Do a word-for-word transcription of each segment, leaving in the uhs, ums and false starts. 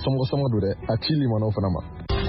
somɔgɔ sama don dɛ a ci limanaw fana ma.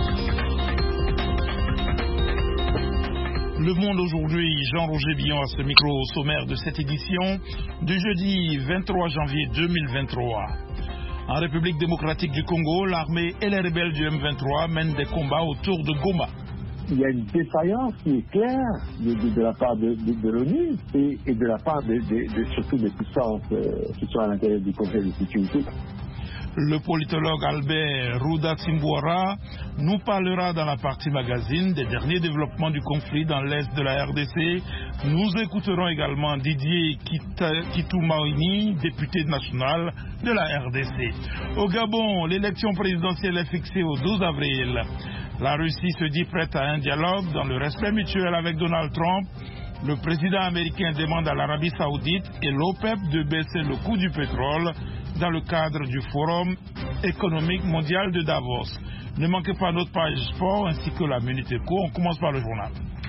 Le Monde aujourd'hui, Jean-Roger Billon à ce micro au sommaire de cette édition du jeudi vingt-trois janvier deux mille vingt-trois. En République démocratique du Congo, l'armée et les rebelles du M vingt-trois mènent des combats autour de Goma. Il y a une défaillance qui est claire de, de, de la part de, de, de l'ONU et, et de la part de, de, de surtout des puissances euh, qui sont à l'intérieur du Conseil de sécurité. Le politologue Albert Rouda-Timbouara nous parlera dans la partie magazine des derniers développements du conflit dans l'est de la R D C. Nous écouterons également Didier Kitoumaoini, député national de la R D C. Au Gabon, l'élection présidentielle est fixée au douze avril. La Russie se dit prête à un dialogue dans le respect mutuel avec Donald Trump. Le président américain demande à l'Arabie Saoudite et l'OPEP de baisser le coût du pétrole dans le cadre du Forum économique mondial de Davos. Ne manquez pas notre page sport ainsi que la Minute Éco. On commence par le journal.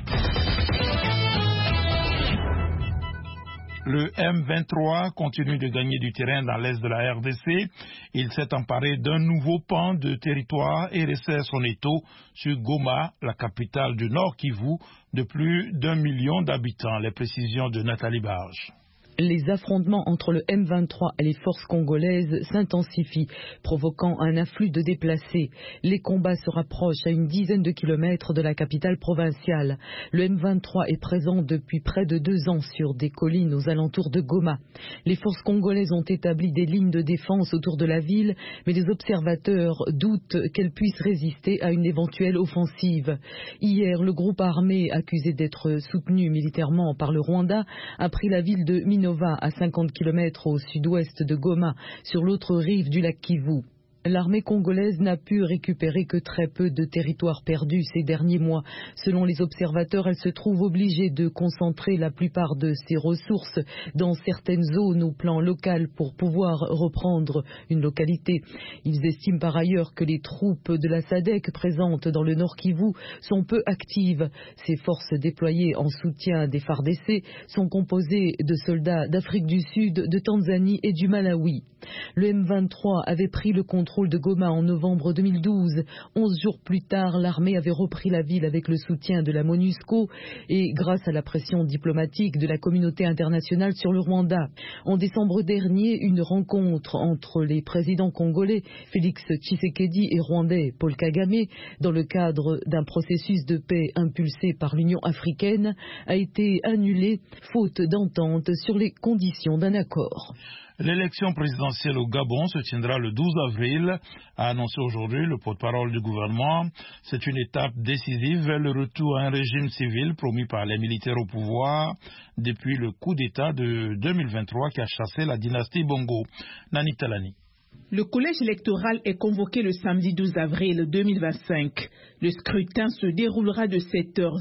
Le M vingt-trois continue de gagner du terrain dans l'est de la R D C. Il s'est emparé d'un nouveau pan de territoire et resserre son étau sur Goma, la capitale du Nord Kivu, de plus d'un million d'habitants. Les précisions de Nathalie Barge. Les affrontements entre le M vingt-trois et les forces congolaises s'intensifient, provoquant un afflux de déplacés. Les combats se rapprochent à une dizaine de kilomètres de la capitale provinciale. Le M vingt-trois est présent depuis près de deux ans sur des collines aux alentours de Goma. Les forces congolaises ont établi des lignes de défense autour de la ville, mais les observateurs doutent qu'elles puissent résister à une éventuelle offensive. Hier, le groupe armé, accusé d'être soutenu militairement par le Rwanda, a pris la ville de Minova, à cinquante kilomètres au sud-ouest de Goma, sur l'autre rive du lac Kivu. L'armée congolaise n'a pu récupérer que très peu de territoires perdus ces derniers mois. Selon les observateurs, elle se trouve obligée de concentrer la plupart de ses ressources dans certaines zones au plan local pour pouvoir reprendre une localité. Ils estiment par ailleurs que les troupes de la SADC présentes dans le Nord Kivu sont peu actives. Ces forces déployées en soutien des F A R D C sont composées de soldats d'Afrique du Sud, de Tanzanie et du Malawi. Le M vingt-trois avait pris le contrôle de Goma en novembre deux mille douze. Onze jours plus tard, l'armée avait repris la ville avec le soutien de la MONUSCO et grâce à la pression diplomatique de la communauté internationale sur le Rwanda. En décembre dernier, une rencontre entre les présidents congolais Félix Tshisekedi et rwandais Paul Kagame, dans le cadre d'un processus de paix impulsé par l'Union africaine, a été annulée faute d'entente sur les conditions d'un accord. L'élection présidentielle au Gabon se tiendra le douze avril, a annoncé aujourd'hui le porte-parole du gouvernement. C'est une étape décisive vers le retour à un régime civil promis par les militaires au pouvoir depuis le coup d'État de deux mille vingt-trois qui a chassé la dynastie Bongo. Nani Talani. Le collège électoral est convoqué le samedi douze avril deux mille vingt-cinq. Le scrutin se déroulera de sept heures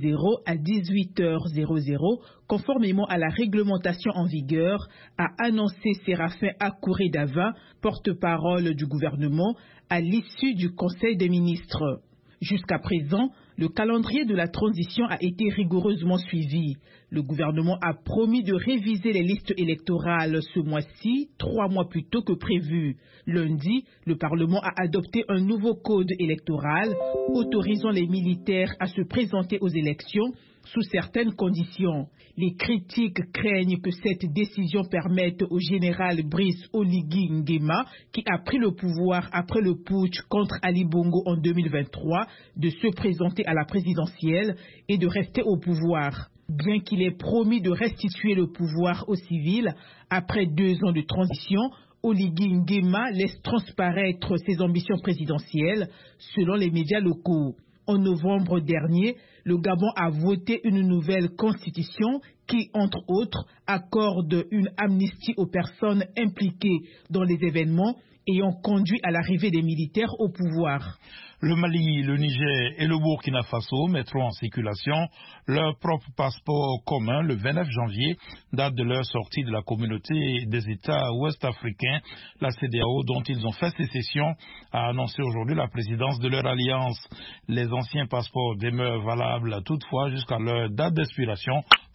à dix-huit heures, conformément à la réglementation en vigueur, a annoncé Séraphin Akouré Dava, porte-parole du gouvernement, à l'issue du Conseil des ministres. Jusqu'à présent, le calendrier de la transition a été rigoureusement suivi. Le gouvernement a promis de réviser les listes électorales ce mois-ci, trois mois plus tôt que prévu. Lundi, le Parlement a adopté un nouveau code électoral autorisant les militaires à se présenter aux élections sous certaines conditions. Les critiques craignent que cette décision permette au général Brice Oligui Nguema, qui a pris le pouvoir après le putsch contre Ali Bongo en deux mille vingt-trois, de se présenter à la présidentielle et de rester au pouvoir. Bien qu'il ait promis de restituer le pouvoir aux civils après deux ans de transition, Oligui Nguema laisse transparaître ses ambitions présidentielles, selon les médias locaux. En novembre dernier, le Gabon a voté une nouvelle constitution qui, entre autres, accorde une amnistie aux personnes impliquées dans les événements ayant conduit à l'arrivée des militaires au pouvoir. Le Mali, le Niger et le Burkina Faso mettront en circulation leur propre passeport commun le vingt-neuf janvier, date de leur sortie de la communauté des États ouest-africains, la C D A O, dont ils ont fait sécession, a annoncé aujourd'hui la présidence de leur alliance. Les anciens passeports demeurent valables toutefois jusqu'à leur date d'expiration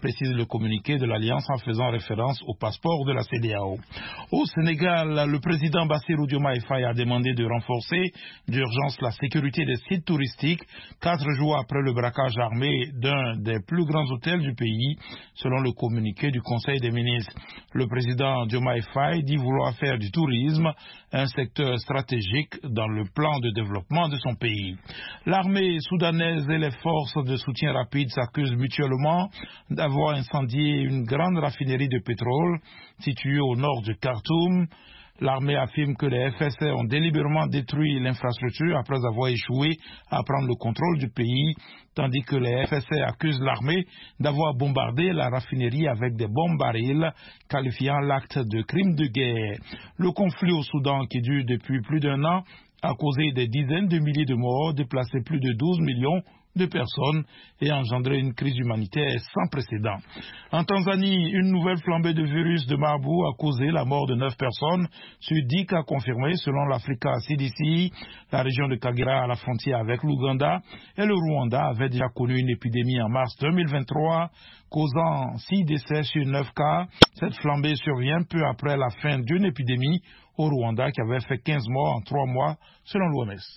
précise le communiqué de l'Alliance en faisant référence au passeport de la C E D E A O. Au Sénégal, le président Bassirou Diomaye Faye a demandé de renforcer d'urgence la sécurité des sites touristiques, quatre jours après le braquage armé d'un des plus grands hôtels du pays, selon le communiqué du Conseil des ministres. Le président Diomaye Faye dit vouloir faire du tourisme un secteur stratégique dans le plan de développement de son pays. L'armée soudanaise et les forces de soutien rapide s'accusent mutuellement d'avoir incendié une grande raffinerie de pétrole située au nord de Khartoum. L'armée affirme que les F S A ont délibérément détruit l'infrastructure après avoir échoué à prendre le contrôle du pays, tandis que les F S A accusent l'armée d'avoir bombardé la raffinerie avec des bombes barils, qualifiant l'acte de crime de guerre. Le conflit au Soudan, qui dure depuis plus d'un an, a causé des dizaines de milliers de morts, déplacé plus de douze millions de personnes et engendré une crise humanitaire sans précédent. En Tanzanie, une nouvelle flambée de virus de Marburg a causé la mort de neuf personnes sur dix cas confirmés selon l'Africa C D C. La région de Kagera à la frontière avec l'Ouganda et le Rwanda avait déjà connu une épidémie en mars deux mille vingt-trois causant six décès sur neuf cas. Cette flambée survient peu après la fin d'une épidémie au Rwanda qui avait fait quinze morts en trois mois selon l'O M S.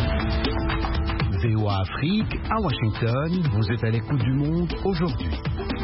V O A Afrique, à Washington, vous êtes à l'écoute du monde aujourd'hui.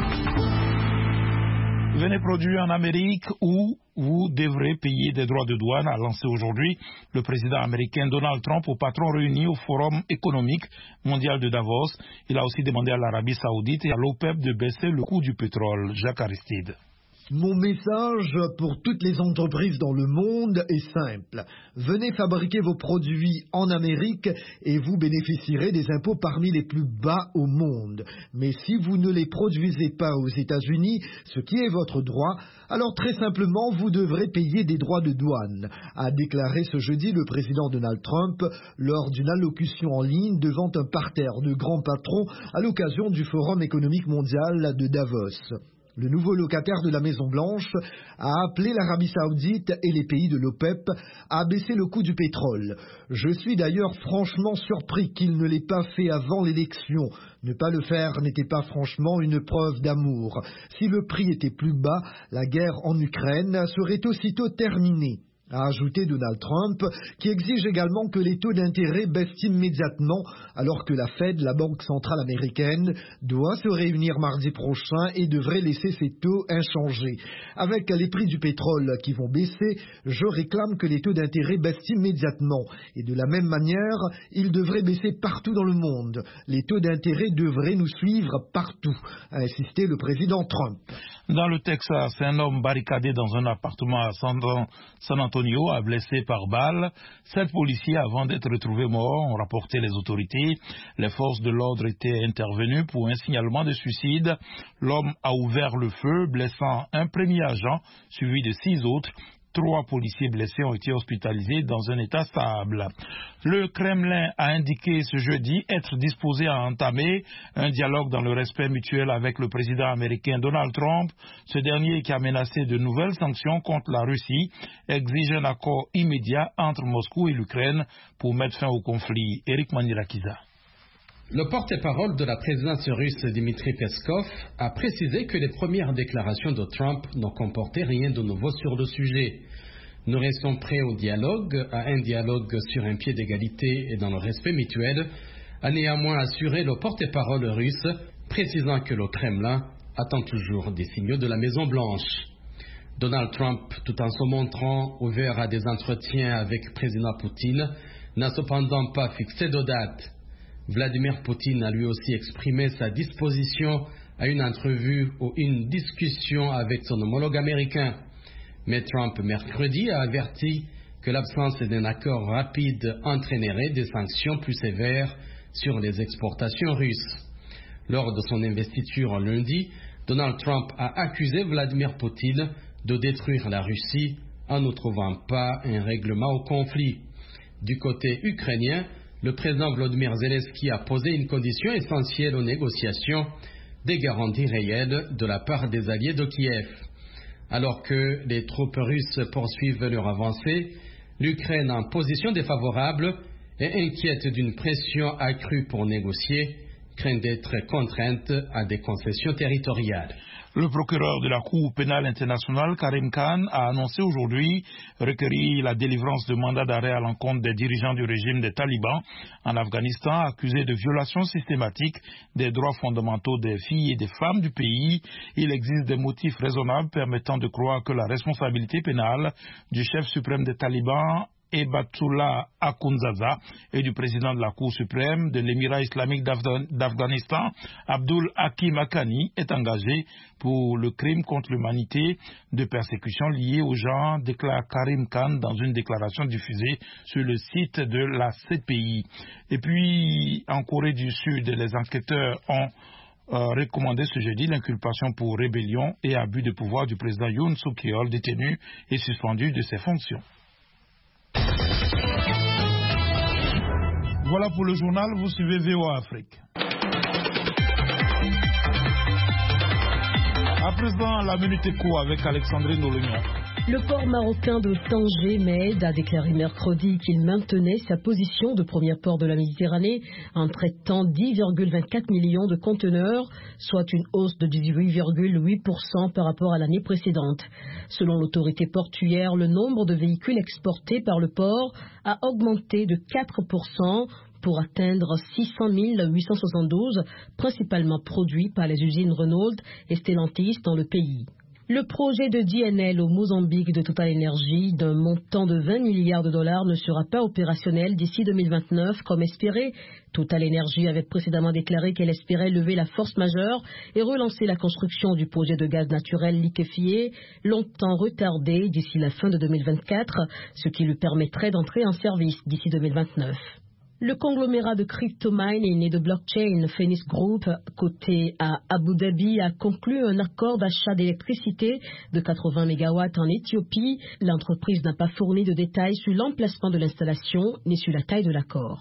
Venez produire en Amérique où vous devrez payer des droits de douane, a lancé aujourd'hui le président américain Donald Trump aux patrons réunis au Forum économique mondial de Davos. Il a aussi demandé à l'Arabie Saoudite et à l'OPEP de baisser le coût du pétrole. Jacques Aristide. Mon message pour toutes les entreprises dans le monde est simple. Venez fabriquer vos produits en Amérique et vous bénéficierez des impôts parmi les plus bas au monde. Mais si vous ne les produisez pas aux États-Unis, ce qui est votre droit, alors très simplement vous devrez payer des droits de douane, a déclaré ce jeudi le président Donald Trump lors d'une allocution en ligne devant un parterre de grands patrons à l'occasion du Forum économique mondial de Davos. Le nouveau locataire de la Maison-Blanche a appelé l'Arabie Saoudite et les pays de l'OPEP à baisser le coût du pétrole. Je suis d'ailleurs franchement surpris qu'il ne l'ait pas fait avant l'élection. Ne pas le faire n'était pas franchement une preuve d'amour. Si le prix était plus bas, la guerre en Ukraine serait aussitôt terminée, a ajouté Donald Trump, qui exige également que les taux d'intérêt baissent immédiatement, alors que la Fed, la Banque centrale américaine, doit se réunir mardi prochain et devrait laisser ses taux inchangés. Avec les prix du pétrole qui vont baisser, je réclame que les taux d'intérêt baissent immédiatement. Et de la même manière, ils devraient baisser partout dans le monde. Les taux d'intérêt devraient nous suivre partout, a insisté le président Trump. Dans le Texas, un homme barricadé dans un appartement à San Antonio a blessé par balle sept policiers avant d'être retrouvés morts, ont rapporté les autorités. Les forces de l'ordre étaient intervenues pour un signalement de suicide. L'homme a ouvert le feu, blessant un premier agent, suivi de six autres. Trois policiers blessés ont été hospitalisés dans un état stable. Le Kremlin a indiqué ce jeudi être disposé à entamer un dialogue dans le respect mutuel avec le président américain Donald Trump. Ce dernier, qui a menacé de nouvelles sanctions contre la Russie, exige un accord immédiat entre Moscou et l'Ukraine pour mettre fin au conflit. Eric Manirakiza. Le porte-parole de la présidence russe Dmitry Peskov a précisé que les premières déclarations de Trump n'ont comporté rien de nouveau sur le sujet. Nous restons prêts au dialogue, à un dialogue sur un pied d'égalité et dans le respect mutuel, a néanmoins assuré le porte-parole russe, précisant que le Kremlin attend toujours des signaux de la Maison-Blanche. Donald Trump, tout en se montrant ouvert à des entretiens avec le président Poutine, n'a cependant pas fixé de date. Vladimir Poutine a lui aussi exprimé sa disposition à une entrevue ou une discussion avec son homologue américain. Mais Trump, mercredi, a averti que l'absence d'un accord rapide entraînerait des sanctions plus sévères sur les exportations russes. Lors de son investiture lundi, Donald Trump a accusé Vladimir Poutine de détruire la Russie en ne trouvant pas un règlement au conflit. Du côté ukrainien, le président Volodymyr Zelensky a posé une condition essentielle aux négociations, des garanties réelles de la part des alliés de Kiev. Alors que les troupes russes poursuivent leur avancée, l'Ukraine en position défavorable est inquiète d'une pression accrue pour négocier craignent d'être contraintes à des concessions territoriales. Le procureur de la Cour pénale internationale, Karim Khan, a annoncé aujourd'hui requérir la délivrance de mandats d'arrêt à l'encontre des dirigeants du régime des talibans en Afghanistan, accusés de violation systématique des droits fondamentaux des filles et des femmes du pays. Il existe des motifs raisonnables permettant de croire que la responsabilité pénale du chef suprême des talibans, Ebatullah Akhundzaza, et du président de la Cour suprême de l'Émirat islamique d'Afghanistan, Abdul Hakim Haqqani, est engagé pour le crime contre l'humanité de persécution lié au genre, déclare Karim Khan dans une déclaration diffusée sur le site de la C P I. Et puis, en Corée du Sud, les enquêteurs ont Euh, recommandé ce jeudi l'inculpation pour rébellion et abus de pouvoir du président Yoon Suk-yeol, détenu et suspendu de ses fonctions. Voilà pour le journal, vous suivez V O A Afrique. À présent, la Minute Éco avec Alexandrine Olognon. Le port marocain de Tanger Med a déclaré mercredi qu'il maintenait sa position de premier port de la Méditerranée en traitant dix virgule vingt-quatre millions de conteneurs, soit une hausse de dix-huit virgule huit pour cent par rapport à l'année précédente. Selon l'autorité portuaire, le nombre de véhicules exportés par le port a augmenté de quatre pour cent pour atteindre six cent mille huit cent soixante-douze, principalement produits par les usines Renault et Stellantis dans le pays. Le projet de D N L au Mozambique de Total Energy d'un montant de vingt milliards de dollars ne sera pas opérationnel d'ici deux mille vingt-neuf comme espéré. Total Energy avait précédemment déclaré qu'elle espérait lever la force majeure et relancer la construction du projet de gaz naturel liquéfié, longtemps retardé d'ici la fin de deux mille vingt-quatre, ce qui lui permettrait d'entrer en service d'ici deux mille vingt-neuf. Le conglomérat de crypto-mining et de blockchain Phoenix Group, coté à Abu Dhabi, a conclu un accord d'achat d'électricité de quatre-vingts mégawatts en Éthiopie. L'entreprise n'a pas fourni de détails sur l'emplacement de l'installation ni sur la taille de l'accord.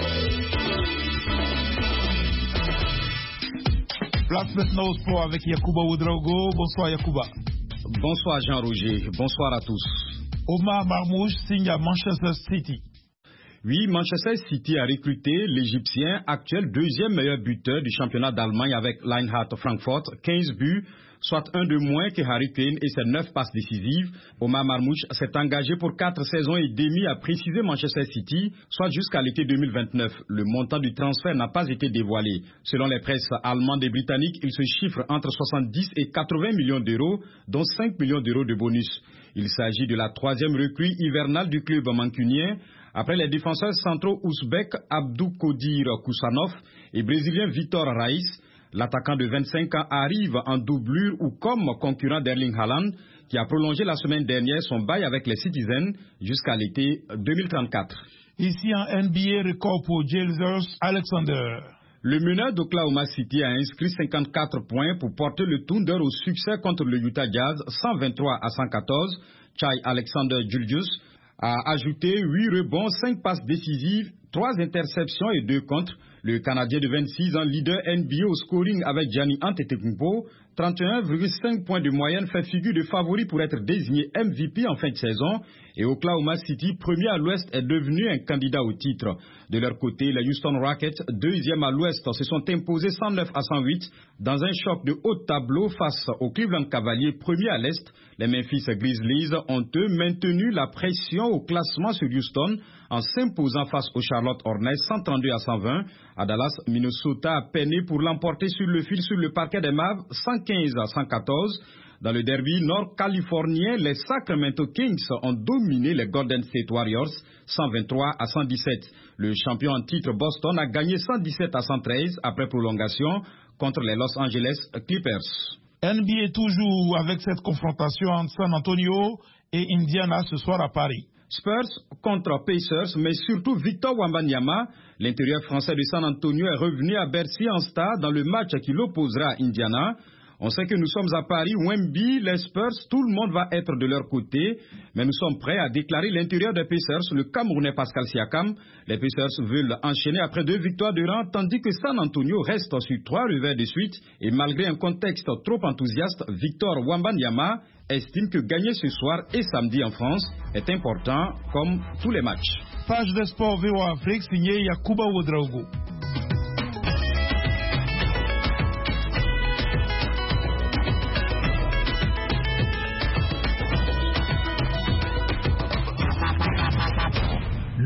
Place maintenant au sport avec Yacouba Ouedraogo. Bonsoir Yacouba. Bonsoir Jean-Roger, bonsoir à tous. Omar Marmouche signe à Manchester City. Oui, Manchester City a recruté l'Égyptien, actuel deuxième meilleur buteur du championnat d'Allemagne avec l'Eintracht Francfort, quinze buts, soit un de moins que Harry Kane et ses neuf passes décisives. Omar Marmouche s'est engagé pour quatre saisons et demie à préciser Manchester City, soit jusqu'à l'été deux mille vingt-neuf. Le montant du transfert n'a pas été dévoilé. Selon les presses allemandes et britanniques, il se chiffre entre soixante-dix et quatre-vingts millions d'euros, dont cinq millions d'euros de bonus. Il s'agit de la troisième recrue hivernale du club mancunien, après les défenseurs centraux ouzbeks Abdou Kodir Koussanov et brésilien Vitor Raïs. L'attaquant de vingt-cinq ans arrive en doublure ou comme concurrent d'Erling Haaland, qui a prolongé la semaine dernière son bail avec les Citizens jusqu'à l'été deux mille trente-quatre. Ici en N B A, record pour Gilgeous Alexander. Le meneur d'Oklahoma City a inscrit cinquante-quatre points pour porter le Thunder au succès contre le Utah Jazz, cent vingt-trois à cent quatorze. Shai Alexander-Gilgeous a ajouté huit rebonds, cinq passes décisives, trois interceptions et deux contre. Le Canadien de vingt-six ans, leader N B A au scoring avec Giannis Antetokounmpo, trente et un virgule cinq points de moyenne, fait figure de favori pour être désigné M V P en fin de saison. Et Oklahoma City, premier à l'Ouest, est devenu un candidat au titre. De leur côté, les Houston Rockets, deuxième à l'Ouest, se sont imposés cent neuf à cent huit dans un choc de haut tableau face aux Cleveland Cavaliers, premier à l'Est. Les Memphis Grizzlies ont eux maintenu la pression au classement sur Houston en s'imposant face aux Charlotte Hornets cent trente-deux à cent vingt. À Dallas, Minnesota a peiné pour l'emporter sur le fil sur le parquet des Mavs cent quinze à cent quatorze. Dans le derby nord-californien, les Sacramento Kings ont dominé les Golden State Warriors cent vingt-trois à cent dix-sept. Le champion en titre Boston a gagné cent dix-sept à cent treize après prolongation contre les Los Angeles Clippers. N B A toujours avec cette confrontation entre San Antonio et Indiana ce soir à Paris. Spurs contre Pacers, mais surtout Victor Wembanyama. L'intérieur français de San Antonio est revenu à Bercy en stade dans le match qui l'opposera à Indiana. On sait que nous sommes à Paris, Wemby, les Spurs, tout le monde va être de leur côté. Mais nous sommes prêts à déclarer l'intérieur des Pacers, le Camerounais Pascal Siakam. Les Pacers veulent enchaîner après deux victoires de rang, tandis que San Antonio reste sur trois revers de suite. Et malgré un contexte trop enthousiaste, Victor Wembanyama estime que gagner ce soir et samedi en France est important, comme tous les matchs. Page de sport V O A Afrique, signé Yacouba Ouedraogo.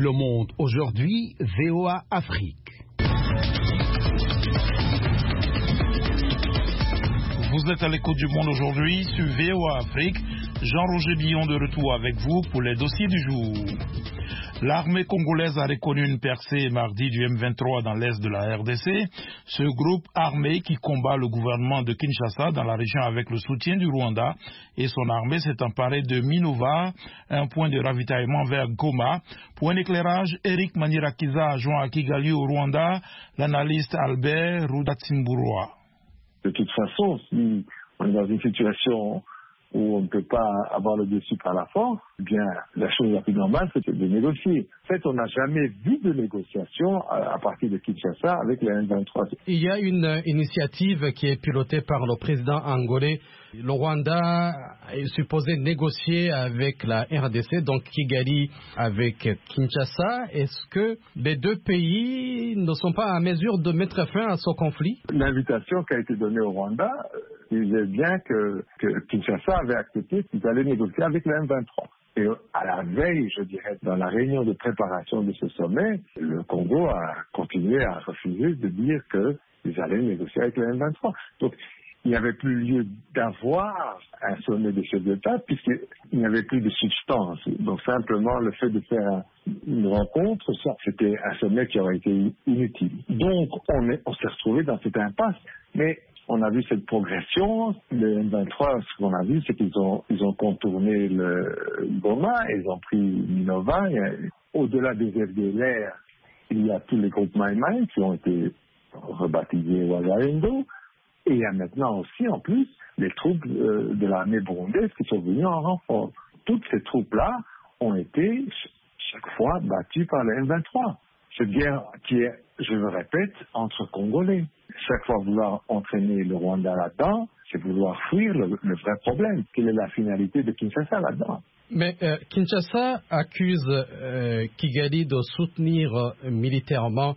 Le Monde aujourd'hui, V O A Afrique. Vous êtes à l'écoute du Monde aujourd'hui sur V O A Afrique. Jean-Roger Billon de retour avec vous pour les dossiers du jour. L'armée congolaise a reconnu une percée mardi du M vingt-trois dans l'est de la R D C. Ce groupe armé qui combat le gouvernement de Kinshasa dans la région avec le soutien du Rwanda et son armée s'est emparé de Minova, un point de ravitaillement vers Goma. Pour un éclairage, Eric Manirakiza a joint à Kigali au Rwanda l'analyste Albert Rudatsimburwa. De toute façon, si on est dans une situation où on ne peut pas avoir le dessus par la force, eh bien, la chose la plus normale, c'est de négocier. En fait, on n'a jamais vu de négociation à, à partir de Kinshasa avec les M vingt-trois. Il y a une initiative qui est pilotée par le président angolais. Le Rwanda est supposé négocier avec la R D C, donc Kigali avec Kinshasa. Est-ce que les deux pays ne sont pas à mesure de mettre fin à ce conflit? L'invitation qui a été donnée au Rwanda disait bien que, que Kinshasa avait accepté qu'ils allaient négocier avec le M vingt-trois. Et à la veille, je dirais, dans la réunion de préparation de ce sommet, le Congo a continué à refuser de dire qu'ils allaient négocier avec le M vingt-trois. Donc, il n'y avait plus lieu d'avoir un sommet de chefs d'État puisqu'il n'y avait plus de substance. Donc simplement le fait de faire une rencontre, ça, c'était un sommet qui aurait été inutile. Donc on, est, on s'est retrouvé dans cette impasse. Mais on a vu cette progression. Le M vingt-trois, ce qu'on a vu, c'est qu'ils ont, ils ont contourné le Goma, ils ont pris Minova. Au-delà des F D L R, il y a tous les groupes Maïmaï qui ont été rebaptisés Wazalendo. Et il y a maintenant aussi, en plus, les troupes euh, de l'armée burundaise qui sont venues en renfort. Toutes ces troupes-là ont été, chaque fois, battues par le M vingt-trois. Cette guerre qui est, je le répète, entre Congolais. Chaque fois vouloir entraîner le Rwanda là-dedans, c'est vouloir fuir le, le vrai problème. Quelle est la finalité de Kinshasa là-dedans? Mais euh, Kinshasa accuse euh, Kigali de soutenir euh, militairement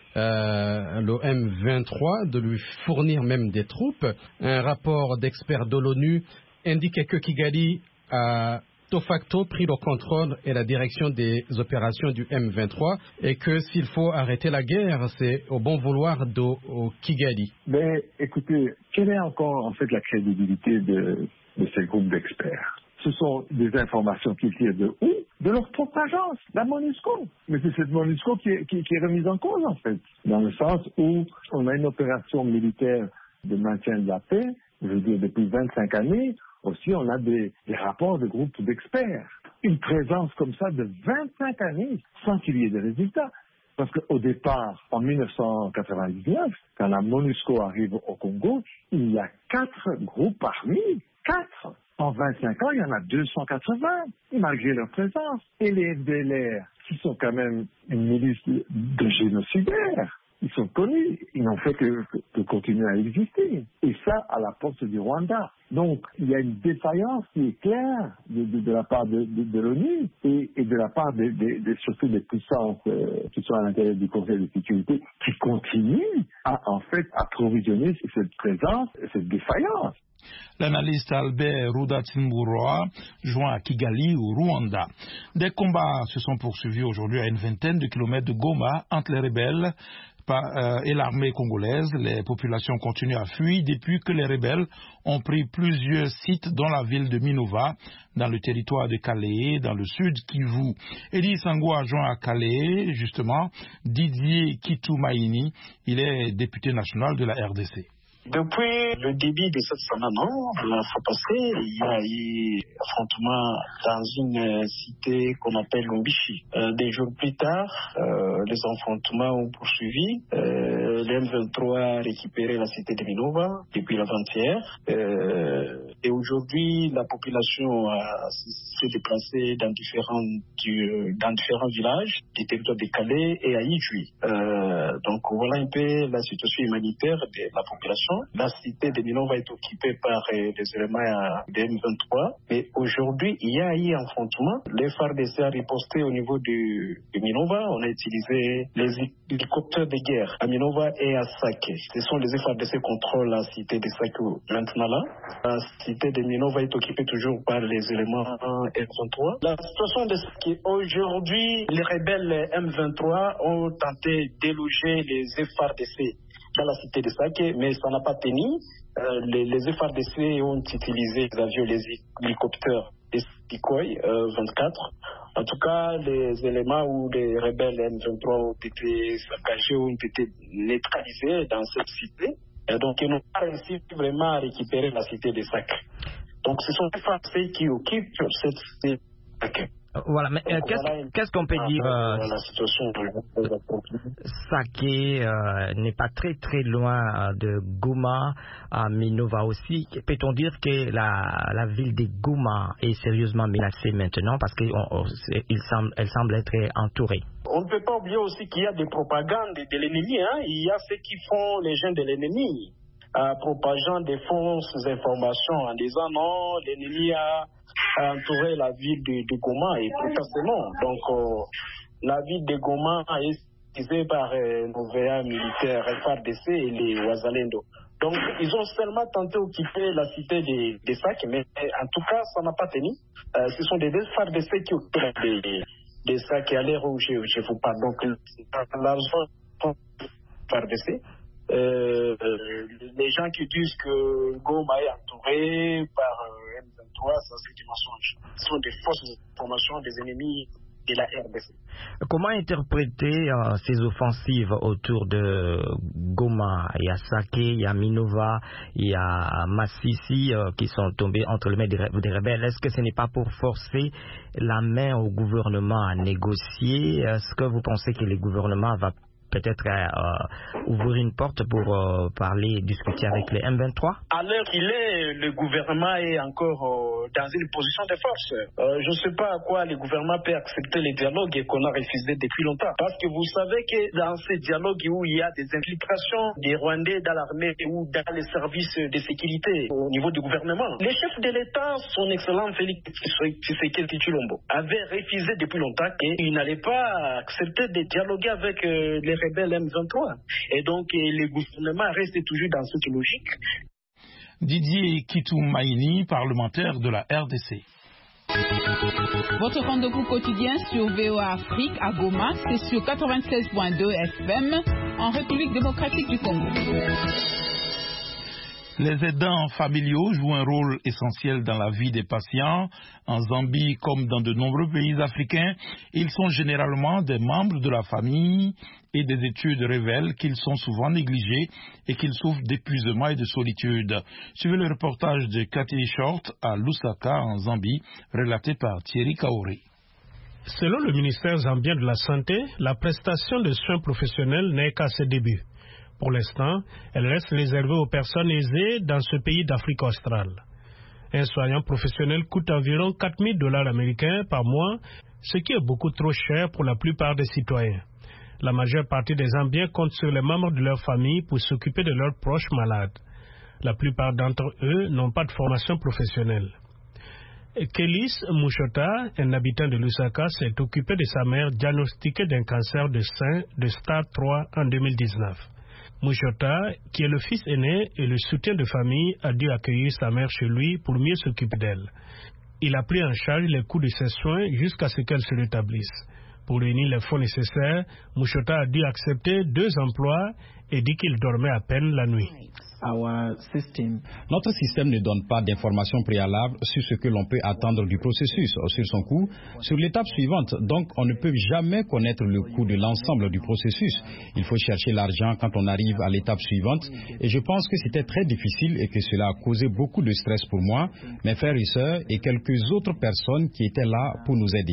Euh, le M vingt-trois, de lui fournir même des troupes. Un rapport d'experts de l'ONU indique que Kigali a de facto pris le contrôle et la direction des opérations du M vingt-trois et que s'il faut arrêter la guerre, c'est au bon vouloir de au Kigali. Mais écoutez, quelle est encore en fait la crédibilité de, de ces groupes d'experts? Ce sont des informations qui tirent de où? De leur propre agence, la MONUSCO. Mais c'est cette MONUSCO qui est, qui, qui est remise en cause, en fait. Dans le sens où on a une opération militaire de maintien de la paix, je veux dire depuis vingt-cinq années, aussi on a des, des rapports de groupes d'experts. Une présence comme ça de vingt-cinq années, sans qu'il y ait de résultats. Parce qu'au départ, en mille neuf cent quatre-vingt-dix-neuf, quand la MONUSCO arrive au Congo, il y a quatre groupes armés. Quatre! En vingt-cinq ans, il y en a deux cent quatre-vingts, malgré leur présence. Et les F D L R, qui sont quand même une milice de génocidaires, ils sont connus, ils n'ont fait que, que continuer à exister. Et ça, à la porte du Rwanda. Donc, il y a une défaillance qui est claire de, de, de la part de, de, de l'ONU et, et de la part de, de, de, surtout des puissances euh, qui sont à l'intérieur du Conseil de sécurité, qui continuent à, en fait, approvisionner cette présence, cette défaillance. L'analyste Albert Rudatsimburwa joint à Kigali au Rwanda. Des combats se sont poursuivis aujourd'hui à une vingtaine de kilomètres de Goma entre les rebelles et l'armée congolaise. Les populations continuent à fuir depuis que les rebelles ont pris plusieurs sites dans la ville de Minova, dans le territoire de Calais, dans le sud Kivu. Elie Sango a joint à Calais, justement, Didier Kitoumaïni. Il est député national de la R D C. Depuis le début de cette semaine, la fois passée, il y a eu affrontement dans une cité qu'on appelle Lumbishi. Euh, des jours plus tard, euh, les affrontements ont poursuivi. Euh, le M vingt-trois a récupéré la cité de Minova depuis l'avant-hier. Euh, et aujourd'hui, la population a s'est déplacée dans différents, du, dans différents villages du territoire de Calais et à Ijui. Euh, donc voilà un peu la situation humanitaire de la population. La cité de Minova est occupée par euh, les éléments de M vingt-trois. Mais aujourd'hui, il y a eu un affrontement. Les F A R D C a riposté au niveau de, de Minova. On a utilisé les hélicoptères de guerre à Minova trois et à Saké. Ce sont les F A R D C qui contrôlent la cité de Saké maintenant là. La cité de Minova est occupée toujours par les éléments M vingt-trois. La situation de Saké, aujourd'hui, les rebelles M vingt-trois ont tenté déloger les F A R D C dans la cité de Saké, mais ça n'a pas tenu. Euh, les, les F A R D C ont utilisé les avions, les hélicoptères des Sukhoi euh, vingt-quatre. En tout cas, les éléments où les rebelles M vingt-trois ont été saccagés, ont été neutralisés dans cette cité. Et donc, ils n'ont pas réussi vraiment à récupérer la cité de Saké. Donc, ce sont les F A R D C qui occupent cette cité de Saké. Voilà, mais euh, qu'est-ce, voilà qu'est-ce qu'on peut dire euh, la situation de Saké euh, n'est pas très très loin euh, de Goma, à Minova aussi. Peut-on dire que la, la ville de Goma est sérieusement menacée maintenant parce qu'elle semble, elle semble être entourée? On ne peut pas oublier aussi qu'il y a des propagandes de l'ennemi. Hein. Il y a ceux qui font les gens de l'ennemi, euh, propageant des fausses informations en disant non, l'ennemi a a entouré la ville de, de Goma et précisément. Donc, euh, la ville de Goma est utilisée par euh, nos V A militaires F A R D C et les Ouazalendo. Donc, ils ont seulement tenté d'occuper la cité de, de Saké, mais en tout cas, ça n'a pas tenu. Euh, ce sont des F A R D C qui occupent des, des Saké à l'heure où je, je vous parle. Donc, l'argent F A R D C. Euh, les gens qui disent que Goma est entouré par euh, M vingt-trois, ça c'est du mensonge. Ce sont des fausses informations des ennemis de la R D C. Comment interpréter euh, ces offensives autour de Goma? Il y a Saké, il y a Minova, il y a Massissi euh, qui sont tombés entre les mains des, des rebelles. Est-ce que ce n'est pas pour forcer la main au gouvernement à négocier? Est-ce que vous pensez que le gouvernement va peut-être euh, ouvrir une porte pour euh, parler, discuter avec les M vingt-trois? À l'heure qu'il est, le gouvernement est encore euh, dans une position de force. Euh, je ne sais pas à quoi le gouvernement peut accepter les dialogues et qu'on a refusé depuis longtemps. Parce que vous savez que dans ces dialogues où il y a des implications des Rwandais dans l'armée ou dans les services de sécurité au niveau du gouvernement, les chefs de l'État, son excellent Félix Tshisekedi Tshilombo, avaient refusé depuis longtemps qu'il n'allait pas accepter de dialoguer avec euh, les rebelles M vingt-trois. Et donc, le gouvernement reste toujours dans cette logique. Didier Kitoumaïni, parlementaire de la R D C. Votre rendez-vous quotidien sur V O A Afrique à Goma, c'est sur quatre-vingt-seize point deux F M en République démocratique du Congo. Les aidants familiaux jouent un rôle essentiel dans la vie des patients. En Zambie, comme dans de nombreux pays africains, ils sont généralement des membres de la famille et des études révèlent qu'ils sont souvent négligés et qu'ils souffrent d'épuisement et de solitude. Suivez le reportage de Cathy Short à Lusaka, en Zambie, relaté par Thierry Kaori. Selon le ministère zambien de la Santé, la prestation de soins professionnels n'est qu'à ses débuts. Pour l'instant, elle reste réservée aux personnes aisées dans ce pays d'Afrique australe. Un soignant professionnel coûte environ quatre mille dollars américains par mois, ce qui est beaucoup trop cher pour la plupart des citoyens. La majeure partie des Zambiens comptent sur les membres de leur famille pour s'occuper de leurs proches malades. La plupart d'entre eux n'ont pas de formation professionnelle. Kelis Mushota, un habitant de Lusaka, s'est occupé de sa mère diagnostiquée d'un cancer de sein de stade trois en deux mille dix-neuf. Mushota, qui est le fils aîné et le soutien de famille, a dû accueillir sa mère chez lui pour mieux s'occuper d'elle. Il a pris en charge les coûts de ses soins jusqu'à ce qu'elle se rétablisse. Pour réunir les fonds nécessaires, Mushota a dû accepter deux emplois et dit qu'il dormait à peine la nuit. Notre système ne donne pas d'informations préalables sur ce que l'on peut attendre du processus, sur son coût, sur l'étape suivante. Donc, on ne peut jamais connaître le coût de l'ensemble du processus. Il faut chercher l'argent quand on arrive à l'étape suivante. Et je pense que c'était très difficile et que cela a causé beaucoup de stress pour moi, mes frères et sœurs et quelques autres personnes qui étaient là pour nous aider.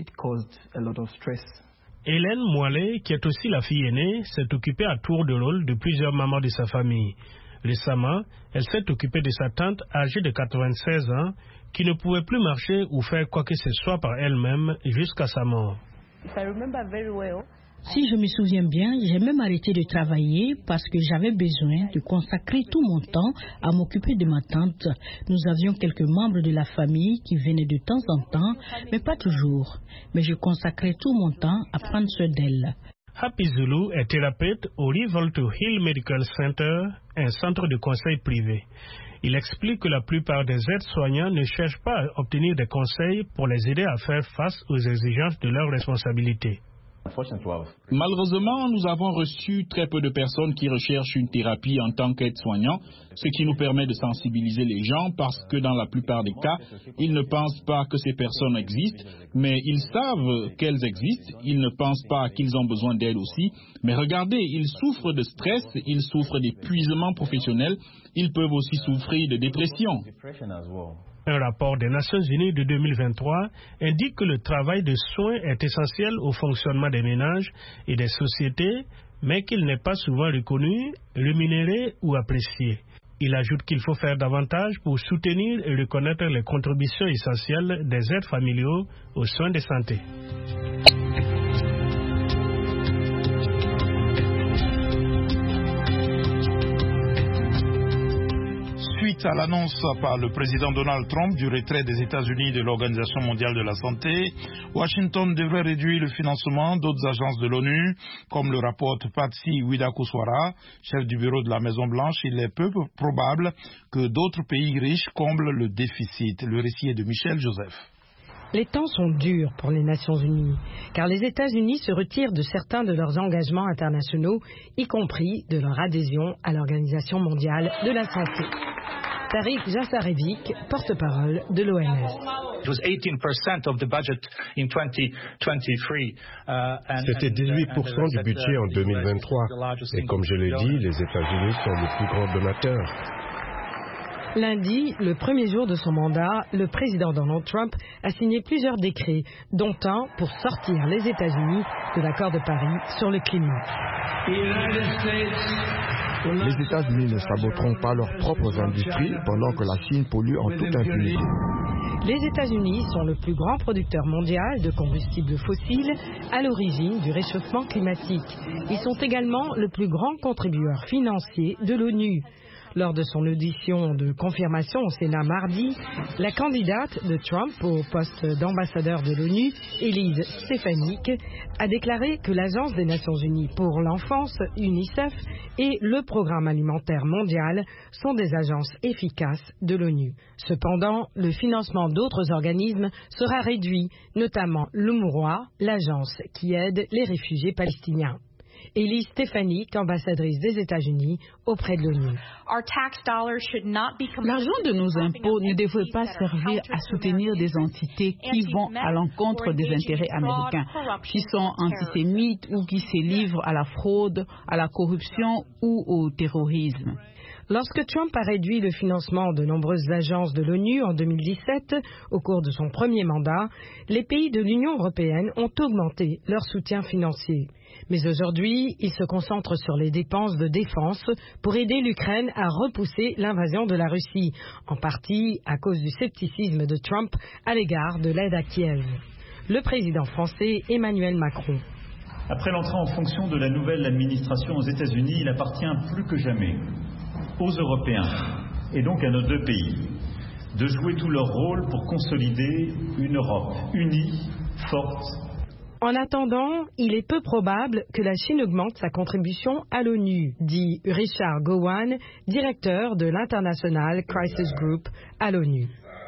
Hélène Moilet, qui est aussi la fille aînée, s'est occupée à tour de rôle de plusieurs mamans de sa famille. Récemment, elle s'est occupée de sa tante âgée de quatre-vingt-seize ans qui ne pouvait plus marcher ou faire quoi que ce soit par elle-même jusqu'à sa mort. Si je me souviens bien, j'ai même arrêté de travailler parce que j'avais besoin de consacrer tout mon temps à m'occuper de ma tante. Nous avions quelques membres de la famille qui venaient de temps en temps, mais pas toujours. Mais je consacrais tout mon temps à prendre soin d'elle. Happy Zulu est thérapeute au Rival to Hill Medical Center, un centre de conseil privé. Il explique que la plupart des aides-soignants ne cherchent pas à obtenir des conseils pour les aider à faire face aux exigences de leurs responsabilités. Malheureusement, nous avons reçu très peu de personnes qui recherchent une thérapie en tant qu'aide-soignant, ce qui nous permet de sensibiliser les gens parce que dans la plupart des cas, ils ne pensent pas que ces personnes existent, mais ils savent qu'elles existent, ils ne pensent pas qu'ils ont besoin d'aide aussi, mais regardez, ils souffrent de stress, ils souffrent d'épuisement professionnel, ils peuvent aussi souffrir de dépression. Un rapport des Nations Unies de deux mille vingt-trois indique que le travail de soins est essentiel au fonctionnement des ménages et des sociétés, mais qu'il n'est pas souvent reconnu, rémunéré ou apprécié. Il ajoute qu'il faut faire davantage pour soutenir et reconnaître les contributions essentielles des aides familiaux aux soins de santé. Suite à l'annonce par le président Donald Trump du retrait des États-Unis de l'Organisation mondiale de la santé, Washington devrait réduire le financement d'autres agences de l'ONU, comme le rapporte Patsy Widakuswara, chef du bureau de la Maison-Blanche. Il est peu probable que d'autres pays riches comblent le déficit. Le récit est de Michel Joseph. Les temps sont durs pour les Nations Unies, car les États-Unis se retirent de certains de leurs engagements internationaux, y compris de leur adhésion à l'Organisation mondiale de la santé. Tariq Jassarevic, porte-parole de l'O M S. C'était dix-huit pour cent du budget en deux mille vingt-trois. Et comme je l'ai dit, les États-Unis sont le plus grand donateur. Lundi, le premier jour de son mandat, le président Donald Trump a signé plusieurs décrets, dont un pour sortir les États-Unis de l'accord de Paris sur le climat. Les États-Unis ne saboteront pas leurs propres industries pendant que la Chine pollue en toute impunité. Les États-Unis sont le plus grand producteur mondial de combustibles fossiles à l'origine du réchauffement climatique. Ils sont également le plus grand contributeur financier de l'ONU. Lors de son audition de confirmation au Sénat mardi, la candidate de Trump au poste d'ambassadeur de l'ONU, Elise Stefanik, a déclaré que l'Agence des Nations Unies pour l'enfance, UNICEF, et le Programme alimentaire mondial sont des agences efficaces de l'ONU. Cependant, le financement d'autres organismes sera réduit, notamment l'UNRWA, l'agence qui aide les réfugiés palestiniens. Elise Stefanik, ambassadrice des États-Unis auprès de l'ONU. L'argent de nos impôts ne devrait pas servir à soutenir des entités qui vont à l'encontre des intérêts américains, qui sont antisémites ou qui se livrent à la fraude, à la corruption ou au terrorisme. Lorsque Trump a réduit le financement de nombreuses agences de l'ONU en deux mille dix-sept, au cours de son premier mandat, les pays de l'Union européenne ont augmenté leur soutien financier. Mais aujourd'hui, il se concentre sur les dépenses de défense pour aider l'Ukraine à repousser l'invasion de la Russie, en partie à cause du scepticisme de Trump à l'égard de l'aide à Kiev. Le président français Emmanuel Macron. Après l'entrée en fonction de la nouvelle administration aux États-Unis, il appartient plus que jamais aux Européens, et donc à nos deux pays, de jouer tout leur rôle pour consolider une Europe unie, forte. En attendant, il est peu probable que la Chine augmente sa contribution à l'ONU, dit Richard Gowan, directeur de l'International Crisis Group à l'ONU.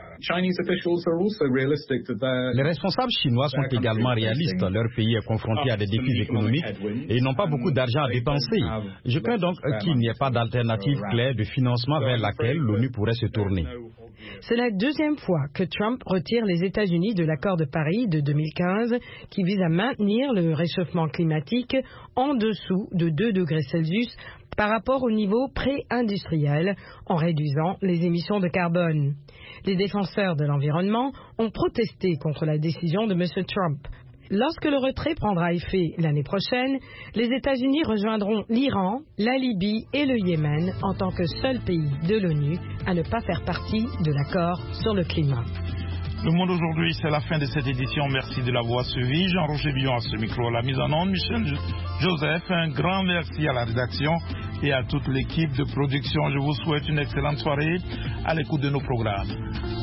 Les responsables chinois sont également réalistes. Leur pays est confronté à des défis économiques et ils n'ont pas beaucoup d'argent à dépenser. Je crains donc qu'il n'y ait pas d'alternative claire de financement vers laquelle l'ONU pourrait se tourner. C'est la deuxième fois que Trump retire les États-Unis de l'accord de Paris de deux mille quinze qui vise à maintenir le réchauffement climatique en dessous de deux degrés Celsius par rapport au niveau pré-industriel en réduisant les émissions de carbone. Les défenseurs de l'environnement ont protesté contre la décision de M. Trump. Lorsque le retrait prendra effet l'année prochaine, les États-Unis rejoindront l'Iran, la Libye et le Yémen en tant que seul pays de l'ONU à ne pas faire partie de l'accord sur le climat. Le Monde aujourd'hui, c'est la fin de cette édition. Merci de l'avoir suivi. Jean-Roger Billon à ce micro, la mise en onde. Michel Joseph, un grand merci à la rédaction et à toute l'équipe de production. Je vous souhaite une excellente soirée à l'écoute de nos programmes.